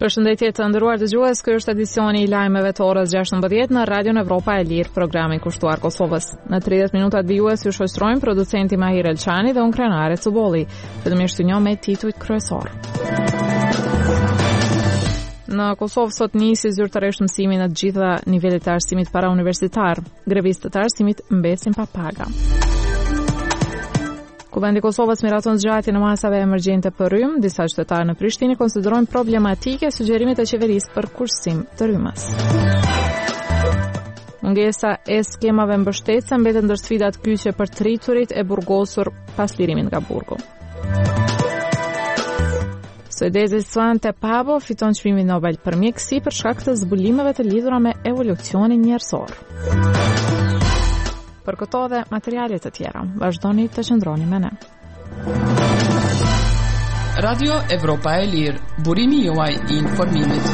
Përshëndetje të nderuar dëgjues, ky është edicioni I lajmeve të orës 16 në Radion Evropa e Lirë, programi kushtuar Kosovës. Në 30 minuta të vijues ju shoqërojmë producenti Mahir Elçani dhe unë Krenare Cubolli. Fillimisht një me titujt kryesor. Në Kosovë sot nisi zyrtarisht mësimi në të gjitha nivelet të arsimit parauniversitar. Grevistët e arsimit mbesin pa paga. Kuvendi Kosovës miraton zgjatjen e masave emergjente për rrymë, disa qytetarë në Prishtinë konsiderojnë problematike sugjerimet e qeverisë për kursim të rrymës. Mungesa e skemave mbështetëse mbetet ndër sfidat kyçe për të rriturit e burgosur pas lirimit nga burgu. Suedezi Svante Pabo fiton çmimin Nobel për mjekësi për shkak të zbulimeve të lidhura me evolucionin njerëzor. Për këto dhe materialet të tjera, vazhdoni të qëndroni me ne. Radio Evropa e Lirë, burimi juaj I informimit.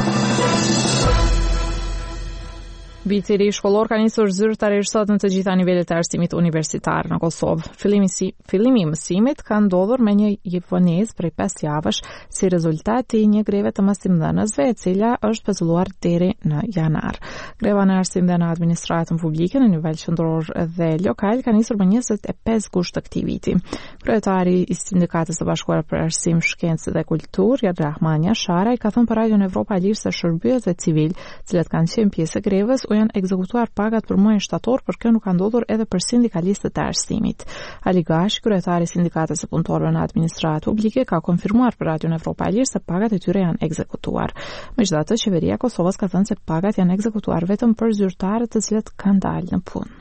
Viti I ri shkollor ka nisur zyrtarisht sot në të gjitha nivelet e arsimit universitar në Kosovë. Fillimi I mësimit ka ndodhur me një vonesë prej 5 javësh si rezultat I një greve të mësimdhënësve, e cila është pezulluar deri në janar. Greva në arsim dhe në administratën publike në nivel qendror dhe lokal ka nisur me 25 gusht të këtij viti. Kryetari I Sindikatës së Bashkuar për Arsim, Shkencë dhe Kulturë, Rahman Yasharaj, ka thënë për Radion Evropa e Lirë se shërbyes e civil, të cilët kanë qenë pjesë e grevës, janë ekzekutuar pagat për muajin shtator, por kjo nuk ka ndodhur edhe për sindikalistët e arsimit. Ali Gash, kryetari I Sindikatës së Punëtorëve në Administratë Publike, ka konfirmuar për Radion Evropa e Lirë se pagat e tyre janë ekzekutuar. Megjithatë, qeveria e Kosovës ka thënë se pagat janë ekzekutuar vetëm për zyrtarët të cilët kanë dalë në punë.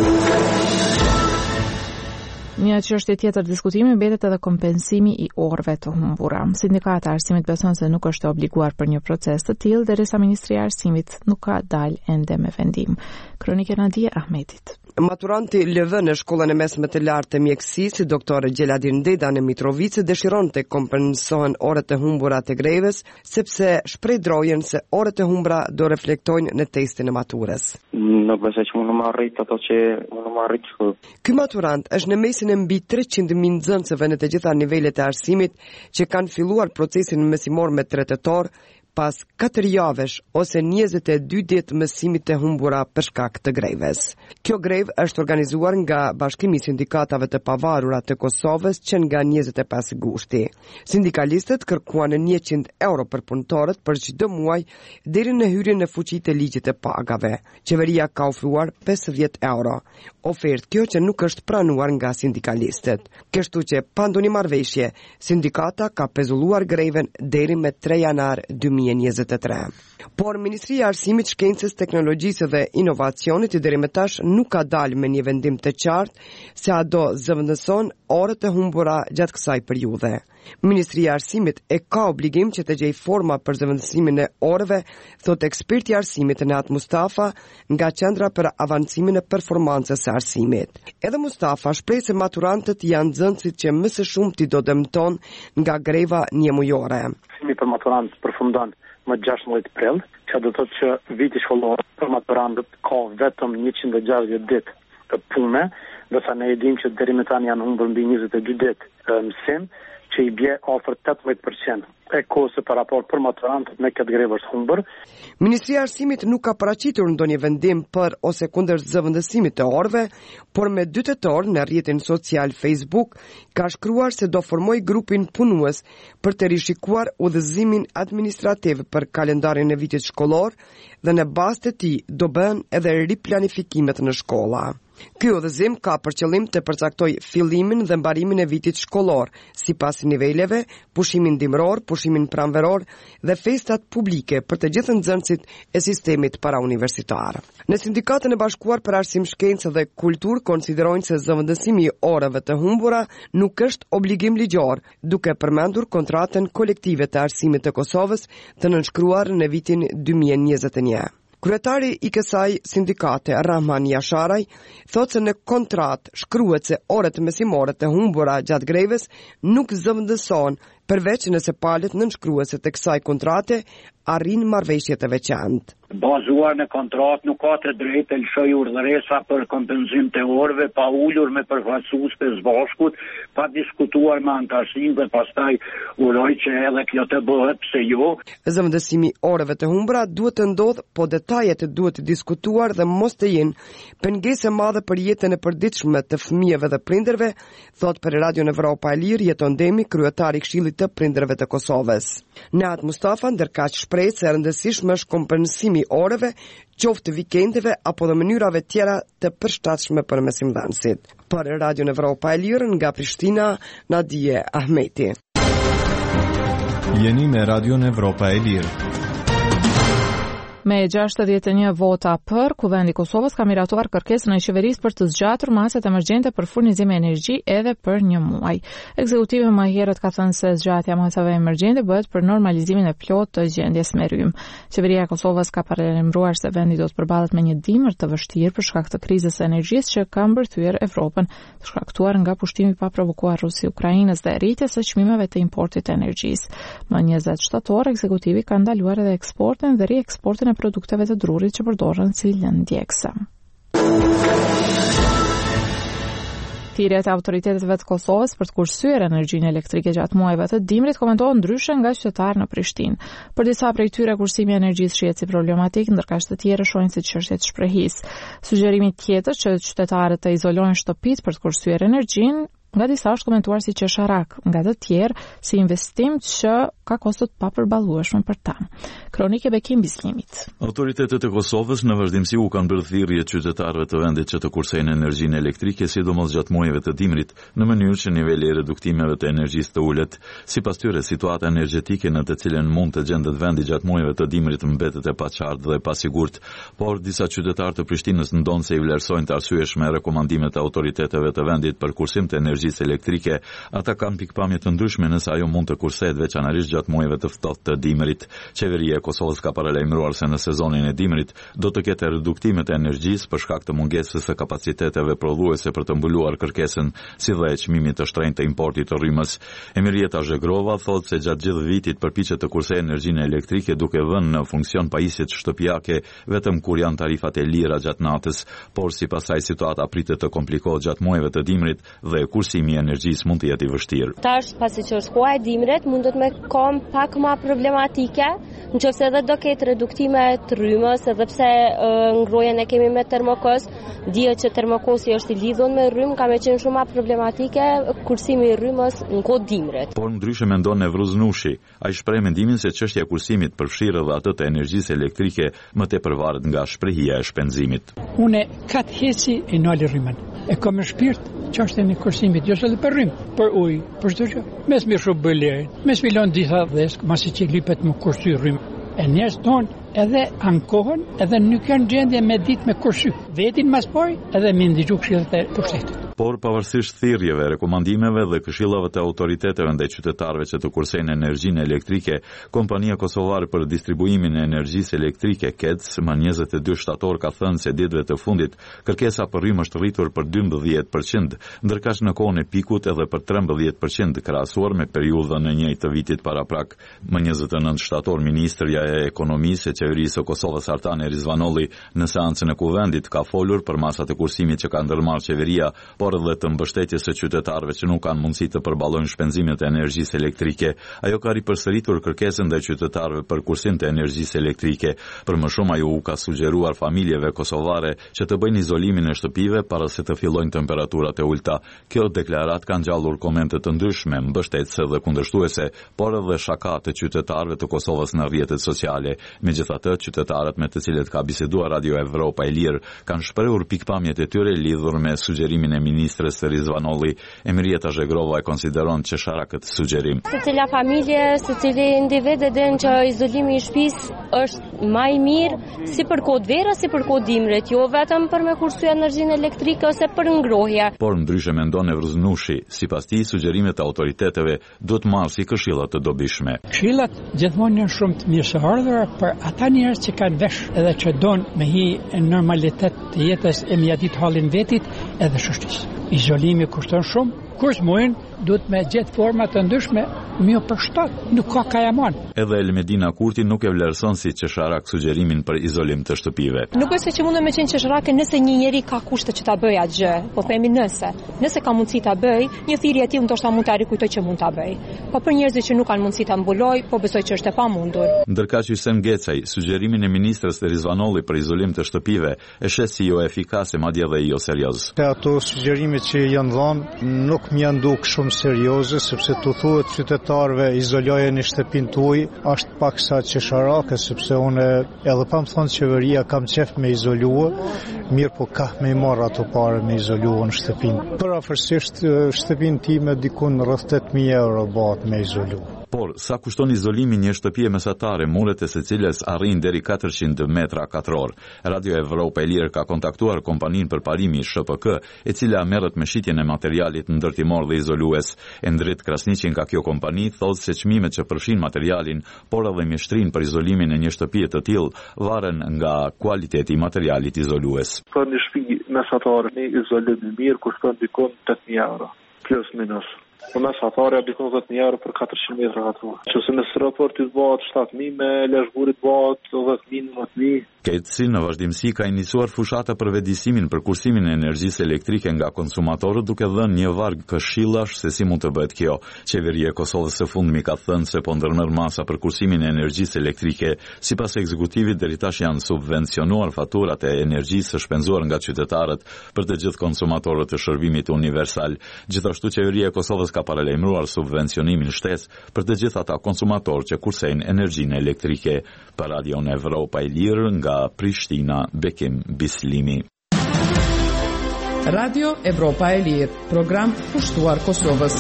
Një çështje tjetër diskutimi mbetet edhe kompensimi I orëve të humbura. Sindikata e arsimit beson se nuk është obliguar për një proces të tillë derisa Ministria e Arsimit nuk ka dalë ende me vendim. Kronika Nadia Ahmetit. Maturanti LV në shkollën e mesme të lartë të mjekësisë, doktor Gjeladin Deda në Mitrovice, dëshiron të kompensohen orët e humbura të greves, sepse shpreh drojen se orët e humbura do reflektojnë në testin e maturës. Nuk besoj që mund të marrit ato që mund të marrit. Ky maturant është në mesin e mbi 300.000 nxënësve në të gjitha nivelet e arsimit që kanë filluar procesin mësimor me 3 tetor, pas 4 javësh ose 22 ditë mësimit të humbura për shkak të greves. Kjo grevë është organizuar nga Bashkimi I Sindikatave të Pavarura të Kosovës që nga 25 gushti. Sindikalistët kërkuan 100 euro për punëtorët për çdo muaj deri në hyrjen në fuqi të ligjit të pagave. Qeveria ka ofruar 50 euro. Ofertë kjo që nuk është pranuar nga sindikalistët. Kështu që pa ndonjë marrëveshje, sindikata ka pezulluar greven deri me 3 janar 2023. Por Ministria e Arsimit, Shkencës, Teknologjisë dhe Inovacionit deri më tash nuk ka dalë me një vendim të qartë se a do zëvendëson orët e humbura gjatë kësaj periudhe. Ministria e Arsimit e ka obligim që të gjej forma për zëvendësimin e orëve, thot eksperti I arsimit Neat Mustafa nga Qendra për Avancimin e Performancës së Arsimit. Edhe Mustafa shpreh se maturantët janë nxënësit që më së shumti do dëmton nga greva njëmujore. Mësimi për maturantë përfundon më 16 prill, që do të thotë që viti shkollor për maturantët ka vetëm 160 ditë të pune, ndërsa ne e dimë që deri më tani janë humbur mbi 22 ditë mësim, që I bie afër 18% e kohës për raport për maturantët me këtë grevë është humbur. Ministria e Arsimit nuk ka paraqitur ndonjë vendim për ose kundër zëvendësimit të orëve, por me 2 tetor në rrjetin social Facebook ka shkruar se do formoj grupin punues për të rishikuar udhëzimin administrativ për kalendarin e vitit shkollor dhe në bazë të tij do bëhen edhe riplanifikimet në shkolla. Ky udhëzim ka për qëllim të përcaktoj fillimin dhe mbarimin e vitit shkollor, sipas niveleve, pushimin dimror, pushimin pranveror dhe festat publike për të gjithë nxënësit e sistemit parauniversitar. Në Sindikatën e Bashkuar për Arsim, Shkencë dhe Kulturë konsiderojnë se zëvendësimi I orëve të humbura nuk është obligim ligjor, duke përmendur kontratën kolektive të arsimit të Kosovës të nënshkruar në vitin 2021. Kryetari I kësaj sindikate, Rahman Yasharaj, thotë se në kontratë shkruhet se orët mësimore të humbura gjatë greves nuk zëvendësohen, përveç nëse palët nënshkruese të kësaj kontrate arrin marrëveshje të veçantë. bazuar në kontratë, nuk ka të drejtë të lëshoj urdhëresa për kompenzim të orëve, pa ulur me përfaqësues të Zbashkut, pa diskutuar me antarësinë dhe pastaj uroj që edhe kjo të bëhet, pse jo. Zëvendësimi orëve të humbura duhet të ndodhë, po detajet duhet të diskutuar dhe mos të jenë pengesë e madhe për jetën e përditshme të fëmijëve dhe prindërve, thot për Radion Evropa e Lirë Jeton Demi, kryetari i Këshillit të Prindërve të Kosovës. Nehat Mustafa ndërkaq shpreh se e rëndësishme është kompensimi orëve, qoftë vikendeve apo dhe mënyrave tjera të përshtatshme për mesimdhënësit. Për Radion Evropa e Lirë nga Prishtina, Nadije Ahmeti. Jeni me Radion Evropa e Lirë. Me 61 vota për, Kuvendi i Kosovës ka miratuar kërkesën e qeverisë për të zgjatur maset emergjente për furnizim e energji edhe për 1 muaj. Ekzekutivi më herët ka thënë se zgjatja masave emergjente bëhet për normalizimin e plotë të gjendjes me rrymë. Qeveria e Kosovës ka paralajmëruar se vendi do të përballet me një dimër të vështirë për shkak të krizës së energjisë që ka mbërthyer Evropën, të shkaktuar nga pushtimi pa provokuar Rusi-Ukrainës dhe rritja së çmimeve të importit të energjisë. Më 20 shtator, ekzekutivi ka ndaluar edhe eksportin dhe rieksportin produkteve të drurit që përdoren si lëndjekse. Thirrjet e autoriteteve të Kosovës për të kursyer energjinë elektrike gjatë muajve të dimrit komentohen ndryshe nga qytetarë në Prishtinë. Për disa prej tyre kursimi i energjisë shihet si problematik, ndërkaq të tjerë shohin si çështje të shprehisë. Sugjerimi tjetër që qytetarët të izolojnë shtëpitë për të kursyer energjinë nga disa është komentuar si qesharak, nga të tjerë si investim që ka kosto të papërballueshme për ta. Kronikë Bekim Bislimit. Autoritetet e Kosovës në vazhdimsi u kanë bërë thirrje qytetarëve të vendit që të kursejnë energjinë elektrike, sidomos gjatë muajve të dimrit, në mënyrë që niveli i reduktimeve të energjisë të ulet. Sipas tyre, situata energjetike në të cilën mund të gjendet vendi gjatë muajve të dimrit mbetet e paqartë dhe pasigurt, por disa qytetarë të Prishtinës ndonë se i vlerësojnë të arsyeshme rekomandimet e autoriteteve të vendit për kursim të energjisë elektrike. Ata kanë pikpamje të ndryshme nëse ajo mund të kursehet veçanërisht gjatë muajve të ftohtë të dimrit. Qeveria e Kosovës ka paralajmëruar se në sezonin e dimrit do të ketë reduktime të energjisë për shkak të mungesës së kapaciteteve prodhuese për të mbuluar kërkesën, si dhe e çmimit të shtrenjtë të importit të rrymës. Emirieta Zhegrova thotë se gjatë gjithë vitit përpiqet të kursejë energjinë elektrike duke vënë në funksion pajisjet shtëpiake vetëm kur janë tarifat e lira gjatë natës, por sipas saj situata pritet të komplikohet gjatë muajve të dimrit dhe kursimi i energjisë mund të jetë i vështirë. Tash pasi që është koha e dimrit, mund të kom pak më problematike, nëse edhe do ketë reduktime të rrymës, edhe pse ngrojen e kemi me termokos, dihet që termokosi është i lidhur me rrymë, ka më qenë shumë më problematike kursimi i rrymës në kohë dimrit. Por ndryshe mendon Nevruz Nushi, ai shpreh mendimin se çështja e kursimit përfshirë edhe atë të energjisë elektrike më tepër varet nga shprehja e shpenzimit. Unë kat heci e noli rrymën. E kam në shpirt çështjen e kursimit, jo edhe për rrymë, për ujë, për çdo gjë. Mes mirë shumë bëlej, mes milon disa dhesk, masi që lipet më kursy rrymë. E njerëz tonë edhe ankohen, edhe nuk kanë gjendje me ditë me kursy. Vetin mas poj, edhe me ndigju këshillat e pushtetit. Por pavarësisht thirrjeve, rekomandimeve dhe këshillave të autoriteteve ndaj qytetarëve që të kursejnë energjinë elektrike, kompania kosovare për distribuimin e energjisë elektrike KEDS më 22 shtator ka thënë se ditëve të fundit kërkesa për rrymë është rritur për 12%, ndërkaq në kohën e pikut edhe për 13% krahasuar me periudhën e njëjtë të vitit paraprak. Më 29 shtator ministrja e ekonomisë e qeverisë së Kosovës Artane Rizvanolli në seancën e kuvendit ka folur për masat e kursimit që ka ndërmarrë qeveria, por edhe të mbështetjes së qytetarëve që nuk kanë mundësi të përballojnë shpenzimet e energjisë elektrike. Ajo ka ripërsëritur kërkesën ndaj qytetarëve për kursim të energjisë elektrike. Për më shumë ajo u ka sugjeruar familjeve kosovare që të bëjnë izolimin e shtëpive para se të fillojnë temperaturat e ulta. Kjo deklarat ka ngjallur komente të ndryshme, mbështetëse dhe kundërshtuese, por edhe shaka të qytetarëve të Kosovës në rrjetet sociale. Megjithatë, qytetarët me të cilët ka biseduar Radio Evropa e Lirë kanë shprehur pikpamjet e tyre lidhur me sugjerimin e ministres Rizvanolli. Emirieta Zhegrova e konsideron qeshara këtë sugjerim. Secila familje, secili individ e din që izolimi i shtëpisë është më i mirë si për kohë verës, si për kohë dimrit, jo vetëm për me kursyer energjinë elektrike ose për ngrohje. Por ndryshe mendon Nevruz Nushi, sipas tij sugjerimet e autoriteteve duhet marrë si këshilla të dobishme. Këshillat gjithmonë janë shumë të mirëseardhura për ata njerëz që kanë vesh edhe që don me hi në normalitet të jetës e mjadit halin vetit edhe shoqërisë. Izolimi kushton shumë. Kush muin duhet me gjetë forma të ndryshme mio për shtat, nuk ka kajaman. Edhe Elmedina Kurti nuk e vlerëson si qesharak sugjerimin për izolim të shtëpive. Nuk është se që mundem me qenë qesharake nëse një njeri ka kushte që ta bëj atë gjë, po themi nëse ka mundësi ta bëj, një thirrje e tillë ndoshta mund ta rikujtoj që mund ta bëj. Po për njerëzit që nuk kanë mundësi ta mbuloj, po besoj që është e pamundur. Ndërkaq Hysem Gecaj, sugjerimin e ministrës të Rizvanolli për izolim të shtëpive e shes si jo efikase, madje edhe jo serioz. Ato sugjerimet që janë dhënë nuk më janë duk shumë serioze, sepse tu thuhet qytetarëve izolojeni shtëpinë tuaj, është paksa qesharake, sepse unë edhe pa më thonë qeveria kam qef me izolua, mirë po ka me i marrë ato pare me izolua në shtëpinë. Për afërsisht shtëpinë time dikun rreth 8.000 euro bëhet me izolua. Por, sa kushton izolimi një shtëpie mesatare, muret e secilës arrin deri 400 metra katror. Radio Evropa e Lirë ka kontaktuar kompaninë për parimi SHPK, e cila merret me shitjen e materialit ndërtimor dhe izolues. Endrit Krasniqi nga kjo kompani thotë se çmimet që përfshin materialin, por edhe mjeshtrinë për izolimin e një shtëpie të tillë varen nga kualiteti i materialit izolues. Për një shtëpi mesatare me izolim i mirë kushton dikon 8.000 euro, plus minus. Në mesatare dikon 10.000 euro për 400 metra katror. Qëse me raportit bëhet 7.000, me leshburit bëhet 10.000, 9.000. Ketësi në vazhdimsi ka iniciuar fushata për vetëdijsimin për kursimin e energjisë elektrike nga konsumatorët, duke dhënë një varg këshillash se si mund të bëhet kjo. Qeveria e Kosovës së fundmi ka thënë se po ndërmerr masa për kursimin e energjisë elektrike. Sipas ekzekutivit, deri tash janë subvencionuar faturat e energjisë së shpenzuar nga qytetarët për të gjithë konsumatorët të shërbimit universal. Gjithashtu qeveria e Kosovës ka paralajmëruar subvencionimin shtesë për të gjithë ata konsumatorë që kursejnë energjinë elektrike. Për Radio Evropa e Lirë nga Prishtina, Bekim Bislimi. Radio Evropa e Lirë, program pushtuar Kosovës.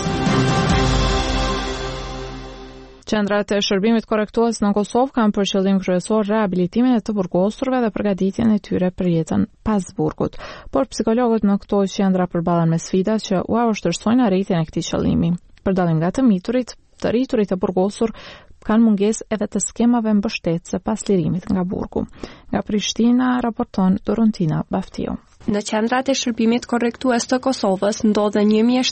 Qendrat e shërbimit korrektues në Kosovë kanë për qëllim kryesor rehabilitimin e të burgosurve dhe përgatitjen e tyre për jetën pas burgut. Por psikologët në këto qendra përballen me sfida që u vështirësojnë arritjen e këtij qëllimi. Për dallim nga të miturit, të rriturit e burgosur kanë mungesë edhe të skemave mbështetëse pas lirimit nga burgu. Nga Prishtina raporton Dorontina Baftiu. Në qendrat e shërbimit korrektues të Kosovës ndodhen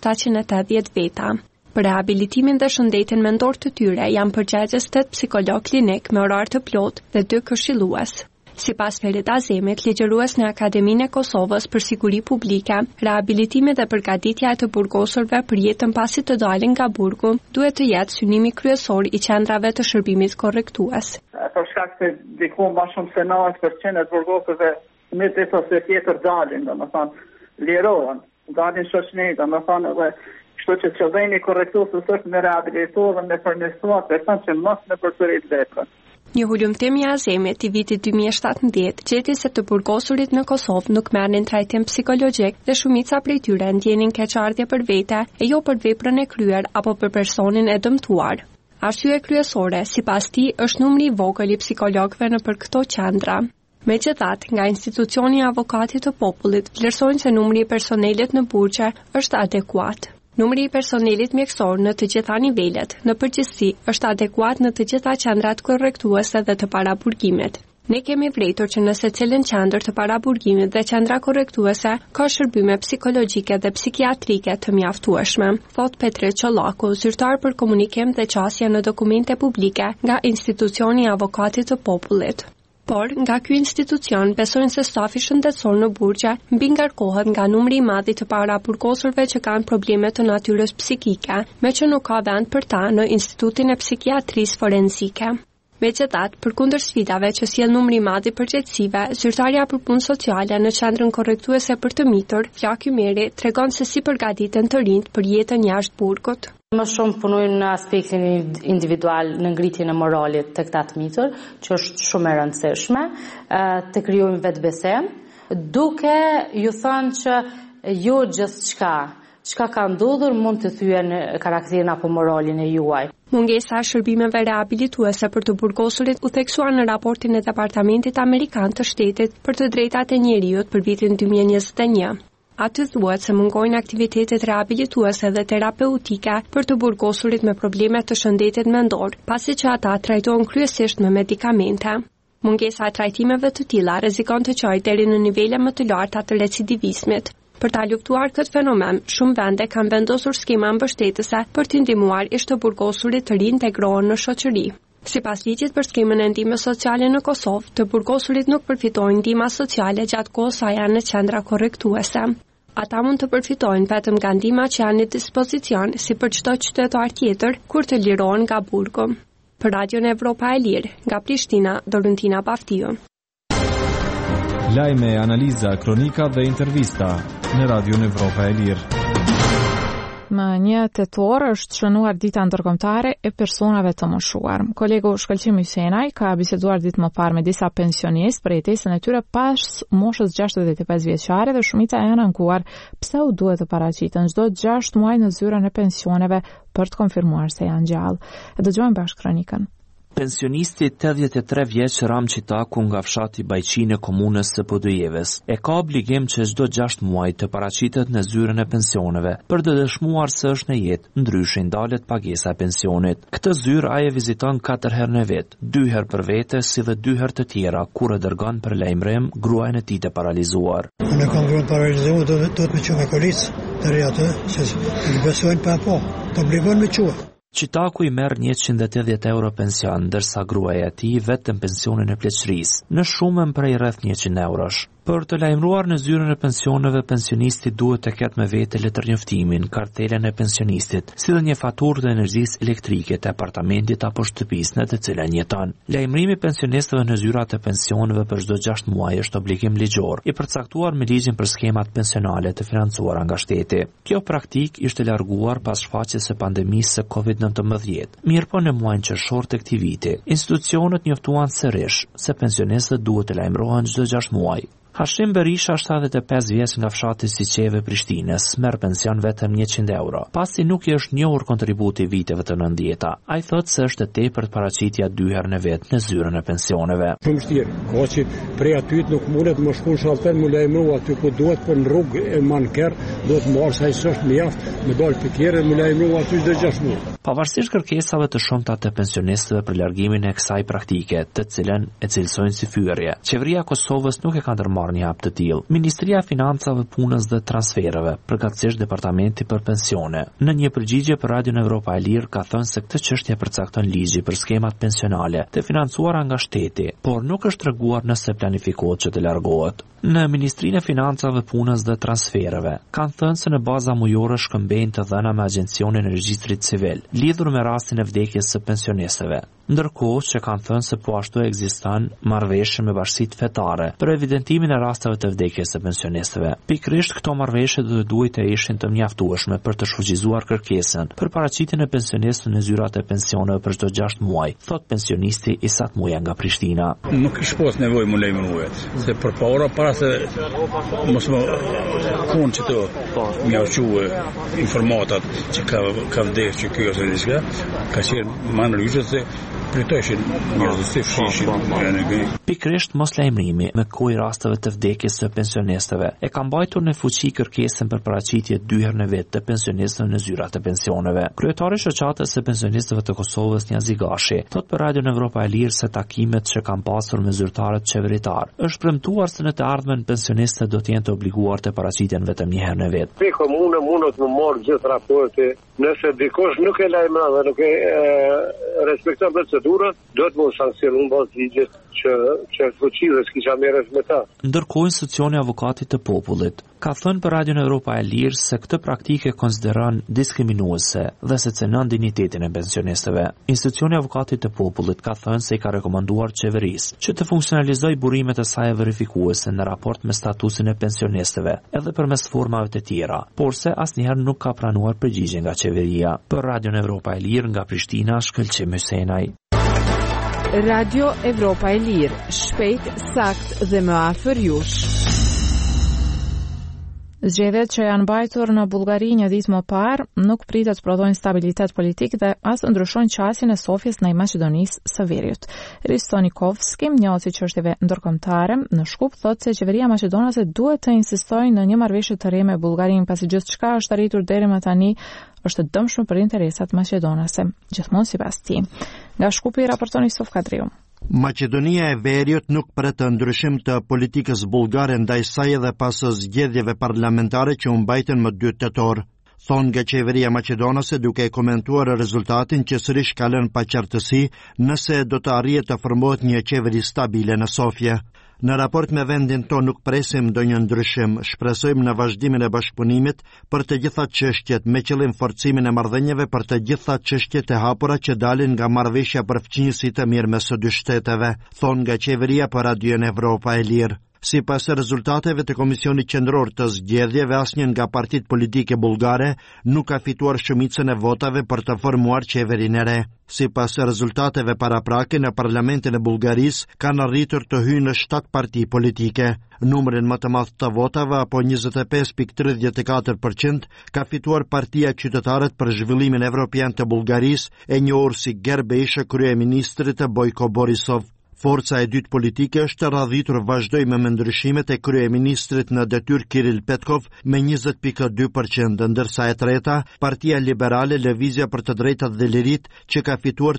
1780 veta. Për rehabilitimin dhe shëndetin mendor të tyre janë përgjegjës 8 psikolog klinik me orar të plot dhe 2 këshillues. Sipas Ferit Azemit, ligjërues në Akademinë e Kosovës për Siguri Publike, rehabilitimi dhe përgatitja e të burgosurve për jetën pasi të dalin nga burgu duhet të jetë synimi kryesor i qendrave të shërbimit korrektues. Për shkak se diku më shumë se 90% e burgosurve me të ose tjetër dalin, domethënë lirohen, dalin shoqëni, domethënë edhe kështu që qëllimi i korrektuesit është me rehabilituar dhe me përmirësuar person që mos me përsërit veprën. Një hulumtim i Azemit i vitit 2017 gjeti se të burgosurit në Kosovë nuk merrnin trajtim psikologjik dhe shumica prej tyre ndjenin keqardhje për vete e jo për veprën e kryer apo për personin e dëmtuar. Arsye kryesore, sipas tij, është numri i vogël i psikologëve nëpër këto qendra. Megjithatë, nga institucioni i avokatit të popullit vlerësojnë se numri i personelit në burgje është adekuat. Numri i personelit mjekësor në të gjitha nivelet, në përgjithësi, është adekuat në të gjitha qendrat korrektuese dhe të paraburgimit. Ne kemi vërtetur që në secilën qendër të paraburgimit dhe qendra korrektuese ka shërbime psikologjike dhe psikiatrike të mjaftueshme, thot Petre Çollaku, zyrtar për komunikim dhe qasje në dokumente publike nga institucioni i avokatit të popullit. Por, nga ky institucion besojnë se stafi shëndetësor në burgje mbi ngarkohet nga numri i madh të paraburgosurve që kanë probleme të natyrës psikike, me që nuk ka vend për ta në Institutin e Psikiatrisë Forenzike. Megjithatë, përkundër sfidave që sjell numri i madh i përgjegjësive, zyrtarja për punë sociale në qendrën korrektuese për të mitur, Flaki Meri, tregon se si përgatiten të rinjt për jetën jashtë burgut. Më shumë punojnë në aspektin individual në ngritjen e moralit të këta të mitur, që është shumë e rëndësishme, të krijojnë vetbesim, duke ju thënë që jo gjithçka çka ka ndodhur mund të thyen karakterin apo moralin e juaj. Mungesa e shërbimeve rehabilituese për të burgosurit u theksuar në raportin e Departamentit Amerikan të Shtetit për të drejtat e njeriut për vitin 2021. Aty thuhet se mungojnë aktivitetet rehabilituese dhe terapeutike për të burgosurit me probleme të shëndetit mendor, pasi që ata trajtohen kryesisht me medikamente. Mungesa e trajtimeve të tilla rrezikon të çojë deri në nivele më të larta të recidivizmit. Për ta luftuar këtë fenomen, shumë vende kanë vendosur skema mbështetëse për të ndihmuar ish të burgosurit të rintegrohen në shoqëri. Sipas ligjit për skemën e ndihmës sociale në Kosovë, të burgosurit nuk përfitojnë ndihma sociale gjatë kohës sa janë në qendra korrektuese. Ata mund të përfitojnë vetëm nga ndihma që janë në dispozicion, si për çdo qytetar tjetër, kur të lirohen nga burgu. Për Radion Evropa e Lirë, nga Prishtina, Dorentina Baftiu. Lajme, analiza, kronika dhe intervista në Radion Evropa e Lirë. Më 1 tetor është shënuar dita ndërkombëtare e personave të moshuar. Kolegu Shkëlqim Hysenaj ka biseduar ditë më parë me disa pensionistë për jetesën e tyre pas moshës 65 vjeçare dhe shumica janë ankuar pse u duhet të paraqiten çdo 6 muaj në zyrën e pensioneve për të konfirmuar se janë gjallë. E dëgjojmë bashkë kronikën. Pensionisti 83 vjeç Ram Qitaku nga fshati Bajqi në komunës së Podujevës e ka obligim që çdo 6 muaj të paraqitet në zyrën e pensioneve për të dëshmuar se është në jetë, ndryshe ndalet pagesa e pensionit. Këtë zyrë ai e viziton 4 herë në vit, 2 herë për vete si dhe 2 herë të tjera kur e dërgon për lajmërim gruajën e tij të paralizuar. Unë kam vënë paralizuar do të më çojë kolis deri atë se i besojnë pa po, të obligon me çuar. Qitaku i merr 180 euro pension, ndërsa gruaja e tij vetëm pensionin e pleqërisë, në shumën prej rreth 100 eurosh. Për të lajmëruar në zyrën e pensioneve, pensionisti duhet të ketë me vete letërnjoftimin, kartelën e pensionistit, si dhe një faturë të energjisë elektrike të apartamentit apo shtëpisë në të cilën jeton. Lajmërimi i pensionistëve në zyrat e pensioneve për çdo 6 muaj është obligim ligjor, i përcaktuar me ligjin për skemat pensionale të financuara nga shteti. Kjo praktik ishte larguar pas shfaqjes së pandemisë së COVID-19. Mirëpo në muajin qershor të këtij viti, institucionet njoftuan sërish se pensionistët duhet të lajmërohen çdo 6 muaj. Hashim Berisha, 75 vjeç nga fshati Siqeve Prishtinës, merr pension vetëm 100 euro, pasi nuk i është njohur kontributi i viteve të 90-ta. Ai thotë se është e tepërt paraqitja 2 herë në vit në zyrën e pensioneve. Shumë vështirë, ka që prej aty nuk mundet më shkon shalter më lajmëro aty ku duhet, por në rrugë e manker do të marr sa i s'është mjaft, më dal pikëre më lajmëro aty çdo 6 muaj. Pavarësisht kërkesave të shumta të pensionistëve për largimin e kësaj praktike, të cilën e cilësojnë si fyerje, qeveria e Kosovës nuk e ka ndërmarrë një hap të tillë. Ministria e Financave, Punës dhe Transfereve, përkatësisht Departamenti për Pensione, në një përgjigje për Radion Evropa e Lirë ka thënë se këtë çështje përcakton ligji për skemat pensionale të financuara nga shteti, por nuk është treguar nëse planifikohet që të largohet. Në Ministrinë e Financave, Punës dhe Transfereve kanë thënë se në baza mujore shkëmbejnë të dhëna me Agjencion e Energjistrit Civil, lidhur me rastin e vdekjes së pensionistëve. Ndërkohë që kanë thënë se po ashtu ekziston marrëveshje me bashkitë fetare për evidentimin e rasteve të vdekjes së pensionistëve. Pikërisht këto marrëveshje do të duhet të ishin të mjaftueshme për të shfuqizuar kërkesën për paraqitjen e pensionistëve në zyrat e pensioneve për çdo 6 muaj, thot pensionisti Isat Muja nga Prishtina. Nuk kish pas nevojë më lajmërohet, se para se mos më kon që të mjaftuë informatat që ka vdekur që kjo ose diçka, ka qenë më ndryshe se pritoshin njerëzit si fshishin. Pikërisht mos lajmërimi me kohë rasteve të vdekjes së pensionistëve e ka mbajtur në fuqi kërkesën për paraqitje 2 herë në vit të pensionistëve në zyrat e pensioneve. Kryetari i shoqatës së pensionistëve të Kosovës, Niazi Gashi, thot për Radion Evropa e Lirë se takimet që kanë pasur me zyrtarët qeveritar është premtuar se në të ardhmen pensionistët do të jenë të obliguar të paraqiten vetëm 1 herë në vit. Pe komune mund të marrë gjithë raporte, nëse dikush nuk e lajmëron dhe nuk e respekton procedurën, do të mos sanksionon bazë ligjit që fuqive s'kisha merresh me ta. Ndërkohë institucioni avokatit të popullit ka thënë për Radion Evropa e Lirë se këtë praktike konsideron diskriminuese dhe se cënon dinjitetin e pensionistëve. Institucioni avokatit të popullit ka thënë se i ka rekomanduar qeverisë që të funksionalizojë burimet e saj verifikuese në raport me statusin e pensionistëve edhe përmes formave të tjera, por se asnjëherë nuk ka pranuar përgjigje nga qeveria. Për Radion Evropa e Lirë nga Prishtina, Shkëlqim Hysenaj. Radio Evropa e Lirë, shpejt, sakt dhe më afër jush. Zgjedhjet që janë mbajtur në Bullgari një ditë më parë nuk pritet të prodhojnë stabilitet politik dhe as ndryshojnë qasjen e Sofjes ndaj Maqedonisë së Veriut. Risto Nikovski, njohës i çështjeve ndërkombëtare në Shkup, thotë se qeveria maqedonase duhet të insistojë në një marrëveshje të re me Bullgarinë, pasi gjithçka është arritur deri më tani është dëmshme për interesat maqedonase, gjithmonë sipas tij. Nga Shkupi raporton Isof Kadriu. Maqedonia e Veriut nuk pret ndryshim të politikës bullgare ndaj saj edhe pas zgjedhjeve parlamentare që u mbajtën më 2 tetor. Thonë nga qeveria maqedonase duke komentuar rezultatin që sërish ka lënë pa qartësi nëse do të arrihet të formohet një qeveri stabile në Sofje. Në raport me vendin tonë nuk presim ndonjë ndryshim, shpresojmë në vazhdimin e bashkëpunimit për të gjitha çështjet me qëllim forcimin e marrëdhënieve për të gjitha çështjet e hapura që dalin nga marrëveshja përfaqësuesi të mirë mes së dy shteteve, thonë nga qeveria për Radion Evropa e Lirë. Sipas rezultateve të Komisionit Qendror të zgjedhjeve, asnjë nga partitë politike bullgare nuk ka fituar shumicën e votave për të formuar qeverinë e re. Sipas rezultateve paraprake në Parlamentin e Bullgarisë kanë arritur të hyjnë 7 parti politike. Numrin më të madh të votave, apo 25.34%, ka fituar Partia Qytetarët për Zhvillimin Evropian të Bullgarisë, e njohur si Gerbeisha kryeministrit të Bojko Borisov. Forca e dytë politike është radhitur vazhdoi me ndryshimet e kryeministrit në detyrë Kiril Petkov me 20.2%, ndërsa e treta, Partia Liberale Lëvizja për të drejtat dhe lirit, që ka fituar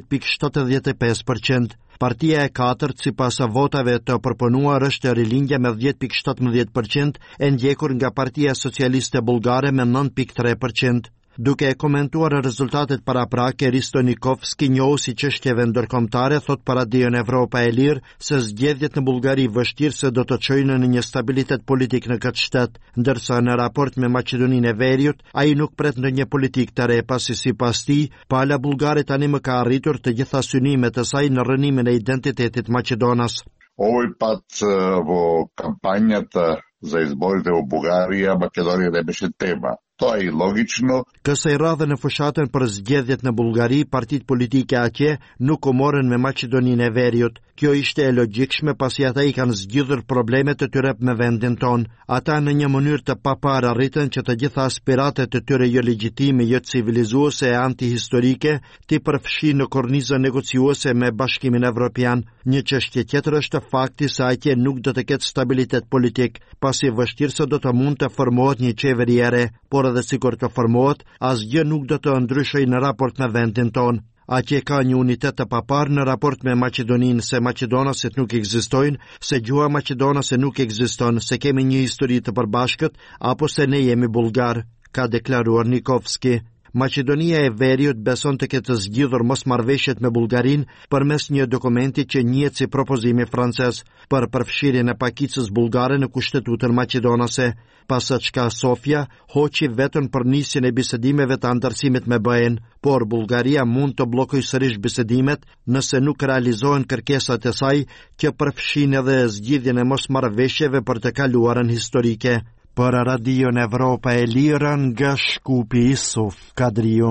13.75%. Partia e katërt, sipas votave të përpunuar, është Rilindja me 10.17%, e ndjekur nga Partia Socialiste Bullgare me 9.3%. Duke komentuar rezultatet paraprake, Risto Nikovski, njohuesi çështjeve ndërkombëtare, thot për Radion Evropa e Lirë se zgjedhjet në Bullgari vështirë se do të çojnë në një stabilitet politik në këtë shtet, ndërsa në raport me Maqedoninë e Veriut, ai nuk pret ndonjë politik të re, pasi sipas tij, pala bullgare tani më ka arritur të gjitha synimet e saj në rënimin e identitetit maqedonas. Ovaj pad во кампањата за изборите во Бугарија, Македонија не беше тема. To e logično. Kësaj radhe në fushatën për zgjedhjet në Bullgari, partitë politike atje nuk u morën me Maqedoninë e Veriut. Kjo ishte e logjikshme pasi ata i kanë zgjidhur problemet e tyre me vendin ton. Ata në një mënyrë të paparë arritën që të gjitha aspiratet e tyre jo legjitime, jo civilizuese e antihistorike t'i përfshin në kornizën negociuese me Bashkimin Evropian. Një çështje tjetër është fakti se atje nuk do të ketë stabilitet politik, pasi vështirë se do të mund të formohet një qeveri e re, por edhe sikur të formohet, asgjë nuk do të ndryshojë në raport me vendin ton. Atje ka një unitet të papar në raport me Maqedoninë, se maqedonaset nuk ekzistojnë, se gjuha maqedonase nuk ekziston, se kemi një histori të përbashkët, apo se ne jemi bullgar, ka deklaruar Nikovski. Maqedonia e Veriut beson të ketë zgjidhur mosmarrëveshjet me Bullgarinë përmes një dokumenti që njihet si propozimi francez për përfshirjen e pakicës bullgare në kushtetutën maqedonase, pasa çka Sofia hoqi vetën për nisjen e bisedimeve të antarësimit me BE-n, por Bullgaria mund të bllokojë sërish bisedimet nëse nuk realizohen kërkesat e saj që përfshin edhe zgjidhjen e mosmarrëveshjeve për të kaluarën historike. Për Radion Evropa e Lirë nga Shkupi Isuf Kadriu.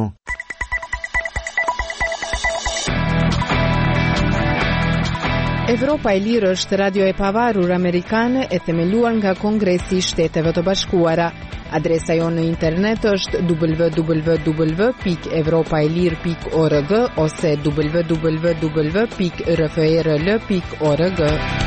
Evropa e Lirë është radio e pavarur amerikane e themeluar nga Kongresi i Shteteve të Bashkuara. Adresa jonë në internet është www.evropaelir.org ose www.rfrl.org.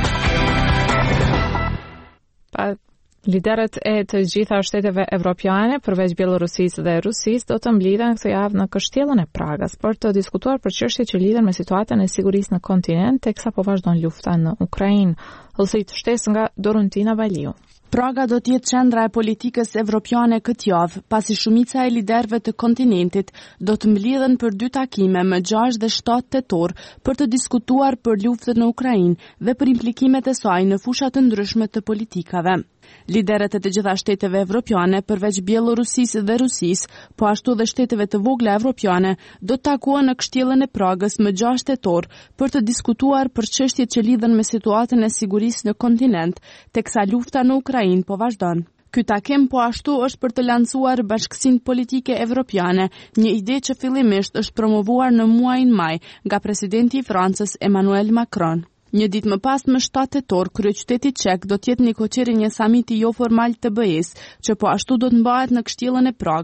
Liderët e të gjitha shteteve evropiane, përveç Bielorusisë dhe Rusisë, do të mblidhen këtë javë në Kështjellën e Pragës për të diskutuar për çështjet që lidhen me situatën e sigurisë në kontinent, teksa po vazhdon lufta në Ukrainë. Ose shtesë nga Dorontina Valiu. Praga do të jetë qendra e politikës evropiane këtë javë, pasi shumica e liderëve të kontinentit do të mblidhen për 2 takime më 6 dhe 7 tetor për të diskutuar për luftën në Ukrainë dhe për implikimet e saj në fusha të ndryshme të politikave. Liderët e të gjitha shteteve evropiane, përveç Bielorusisë dhe Rusisë, po ashtu dhe shteteve të vogla evropiane, do të takohen në Kështjellën e Pragës më 6 tetor për të diskutuar për çështjet që lidhen me situatën e sigurisë në kontinent, teksa lufta në Ukrainë po vazhdon. Ky takim po ashtu është për të lancuar bashkësinë politike evropiane, një ide që fillimisht është promovuar në muajin maj nga presidenti i Francës Emmanuel Macron. Një ditë më pas, më 7 tetor, kryeqyteti çek do të jetë një koqëri një samiti jo formal të BE-s, që po ashtu do të mbahet në Kështjellën e Pragës.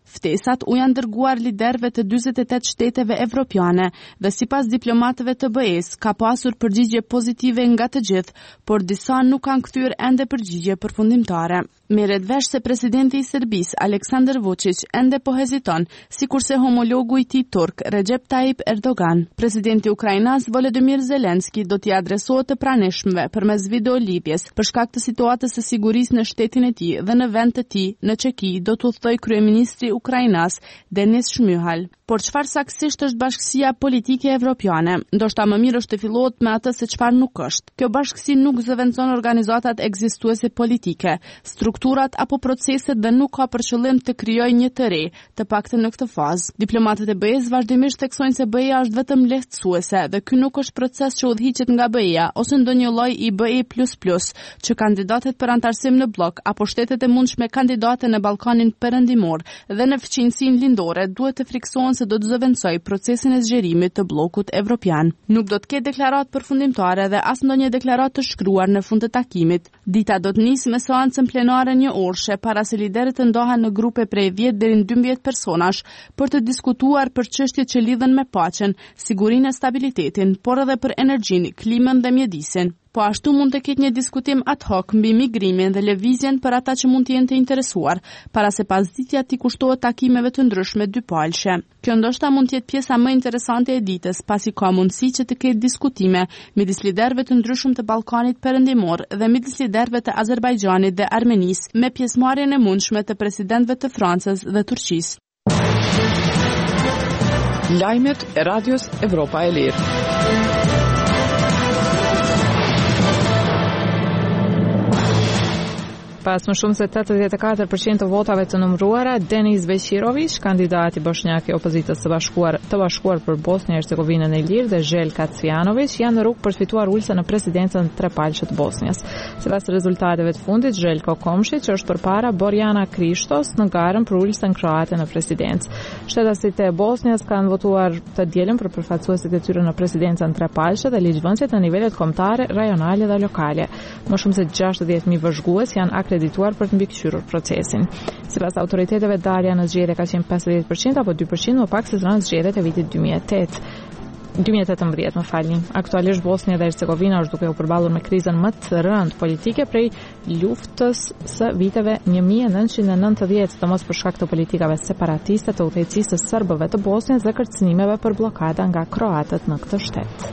Ftesat u janë dërguar liderëve të 48 shteteve evropiane dhe sipas diplomatëve të BE-s ka pasur përgjigje pozitive nga të gjithë, por disa nuk kanë kthyer ende përgjigje përfundimtare. Merret vesh se presidenti i Serbisë Aleksandar Vučić ende po heziton, sikurse homologu i tij turk Recep Tayyip Erdogan. Presidenti ukrainas Volodymyr Zelensky do t'i adresohet të pranishmëve përmes videolidhjes për shkak të situatës së sigurisë në shtetin e tij dhe në vend të tij në Çeki, do t'u thojë kryeministri ukrainas Denis Shmyhal. Por çfarë saktësisht është bashkësia politike evropiane? Ndoshta më mirë është të fillohet me atë se çfarë nuk është. Kjo bashkësi nuk zëvendëson organizatat ekzistuese politike, strukturat apo proceset dhe nuk ka për qëllim të krijojë një të re, të paktën në këtë fazë. Diplomatët e BE-s vazhdimisht theksojnë se BE-ja është vetëm lehtësuese dhe ky nuk është proces që udhëhiqet nga BE-ja ose ndonjë lloj i BE++, që kandidatët për antarësim në blok apo shtetet e mundshme kandidate në Ballkanin Perëndimor dhe në fqinjsinë lindore duhet të friksohen se do të zëvendësoj procesin e zgjerimit të bllokut evropian. Nuk do të ketë deklaratë përfundimtare dhe as ndonjë deklaratë të shkruar në fund të takimit. Dita do të nisë me seancën plenare një orëshe para se liderët të ndahen në grupe prej 10 deri në 12 personash për të diskutuar për çështjet që lidhen me paqen, sigurinë e stabilitetin, por edhe për energjinë, klimën dhe mjedisin. Po ashtu mund të ketë një diskutim ad hoc mbi migrimin dhe lëvizjen për ata që mund të jenë të interesuar, para se pasditja t'i kushtohet takimeve të ndryshme dypalshe. Kjo ndoshta mund të jetë pjesa më interesante e ditës, pasi ka mundësi që të ketë diskutime midis liderëve të ndryshëm të Ballkanit Perëndimor dhe midis liderëve të Azerbajxhanit dhe Armenisë, me pjesëmarrjen e mundshme të presidentëve të Francës dhe Turqisë. Lajmet e Radios Evropa e Lirë. Pas më shumë se 84% të votave të numëruara, Denis Beqirović, kandidati bosnjak i opozitës të bashkuar për Bosnjë e Hercegovinën e Lirë dhe Željka Cvijanović janë në rrugë për të fituar ulse në presidencën trepalçe të Bosnjës. Sipas rezultateve të fundit, Željko Komšić është përpara Borjana Krishtos në garën për ulsen kroate në presidencë. Shtetasit e Bosnjës kanë votuar të dielën për përfaqësuesit e tyre në presidencën trepalçe dhe ligjvënësit në nivelet kombëtare, rajonale dhe lokale. Më shumë se 60.000 vëzhgues janë akredituar për të mbikëqyrur procesin. Sipas autoriteteve, dalja në zgjedhje ka qenë 50% apo 2% më pak se në zgjedhjet e vitit 2018. Aktualisht Bosnia dhe Hercegovina është duke u përballur me krizën më të rëndë politike prej luftës së viteve 1990, sidomos për shkak të politikave separatiste të udhëheqësisë së serbëve të Bosnjës dhe kërcënimeve për bllokada nga kroatët në këtë shtet.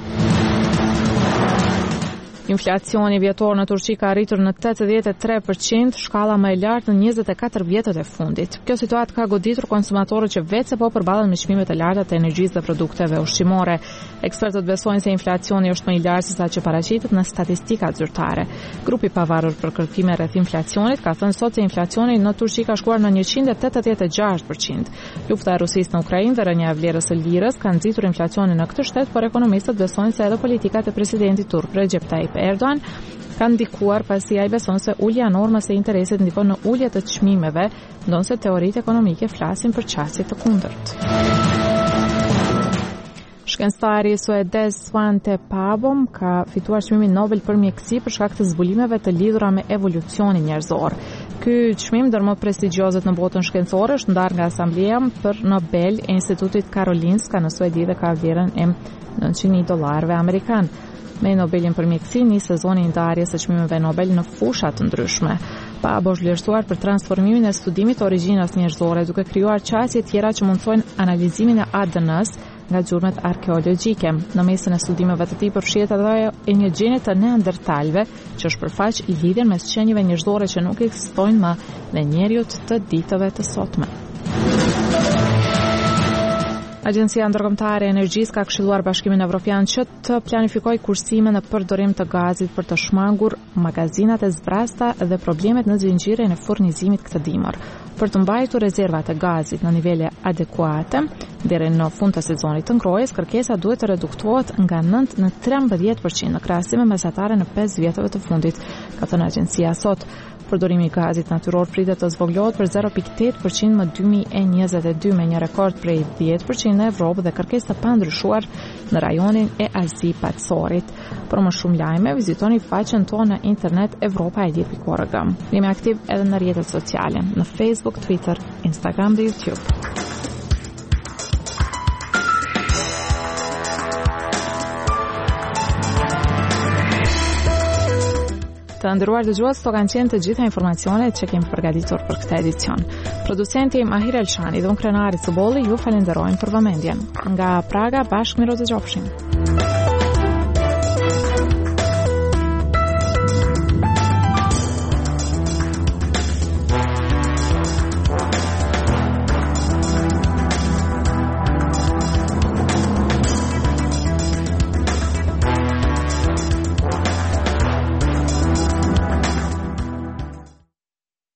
Inflacioni vjetor në Turqi ka arritur në 83%, shkalla më e lartë në 24 vjetët e fundit. Kjo situatë ka goditur konsumatorët që vetë se po përballen me çmimet e larta të energjisë dhe produkteve ushqimore. Ekspertët besojnë se inflacioni është më i lartë se sa që paraqitet në statistikat zyrtare. Grupi pavarur për kërkime rreth inflacionit ka thënë sot se inflacioni në Turqi ka shkuar në 186%. Lufta e Rusisë në Ukrainë dhe rënja e vlerës së lirës kanë nxitur inflacionin në këtë shtet, por ekonomistët besojnë se edhe politikat e presidentit turk Recep Tayyip Erdogan kanë ndikuar, pasi ai beson se ulja e normës së interesit ndikon në ulje të çmimeve, ndonse teoritë ekonomike flasin për qasje të kundërt. Shkencëtari suedez Svante Pääbom ka fituar çmimin Nobel për mjekësi për shkak të zbulimeve të lidhura me evolucionin njerëzor. Ky çmim, ndër më prestigjioset në botën shkencore, është ndarë nga Asambleja për Nobel e Institutit Karolinska në Suedi dhe ka vlerën e $900 amerikan. Me Nobelin për mjekësi, një sezoni i ndarjes së çmimeve Nobel në fusha të ndryshme. Pääbom është vlerësuar për transformimin e studimit të origjinës njerëzore, duke krijuar qasje tjera që mundsojnë analizimin e ADN-s nga gjurmët arkeologjike. Në mesin e studimeve të tij përfshihet edhe e një gjeni të neandertalëve, që është përfaq lidhjen mes qenieve njerëzore që nuk ekzistojnë më dhe njerëzit të ditëve të sotme. Agjencia Ndërkombëtare e Energjisë ka këshilluar Bashkimin Evropian që të planifikojë kursime në përdorim të gazit për të shmangur magazinat e zbrasta dhe problemet në zinxhirin e furnizimit këtë dimër. Për të mbajtur rezervat e gazit në nivele adekuate deri në fund të sezonit të ngrohjes, kërkesa duhet të reduktohet nga 9 në 13% në krahasim me mesatare në 5 vjetëve të fundit, ka thënë agjencia sot. Përdorimi i gazit natyror pritet të zvogëlohet për 0.8% më 2022 me një rekord prej 10% në Evropë dhe kërkesë të pandryshuar në rajonin e Arzi-Patsorit. Për më shumë lajme, vizitoni faqen tonë në internet evropaelir.org. Jemi aktiv edhe në rrjetet sociale, në Facebook, Twitter, Instagram dhe YouTube. Të nderuar dëgjues, këto kanë qenë të gjitha informacionet që kemi përgatitur për këtë edicion. Producenti Mahir Elshani dhe unë krenari Cubolli ju falenderojnë për vëmendjen. Nga Praga, bashkë miro të gjofshim.